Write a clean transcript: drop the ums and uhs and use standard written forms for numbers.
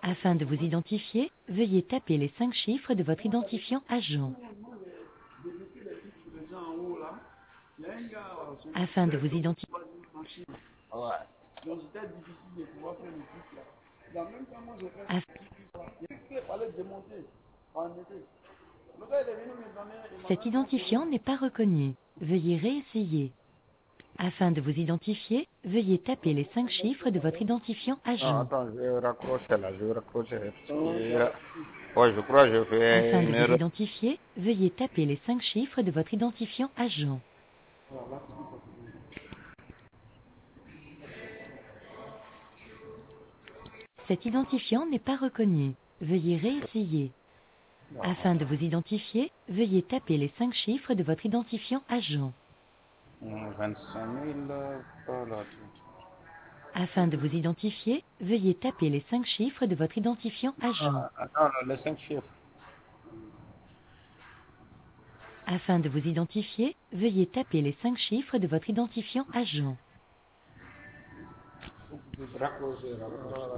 Afin de vous identifier, veuillez taper les 5 chiffres de votre identifiant agent. Afin de vous identifier. Ouais. Cet identifiant n'est pas reconnu. Veuillez réessayer. Afin de vous identifier, veuillez taper les 5 chiffres de votre identifiant Non, agent. attends, je vais raccrocher là, je vais raccrocher. Ouais, je crois que je Afin fais de une vous erreur. identifier, veuillez taper les 5 chiffres de votre identifiant agent. Cet identifiant n'est pas reconnu. Veuillez réessayer. Afin de vous identifier, veuillez taper les 5 chiffres de votre identifiant agent. 25 000, voilà. Afin de vous identifier, veuillez taper les 5 chiffres de votre identifiant agent. Attends, les 5 chiffres. Afin de vous identifier, veuillez taper les 5 chiffres de votre identifiant agent. Raccrocher, raccrocher.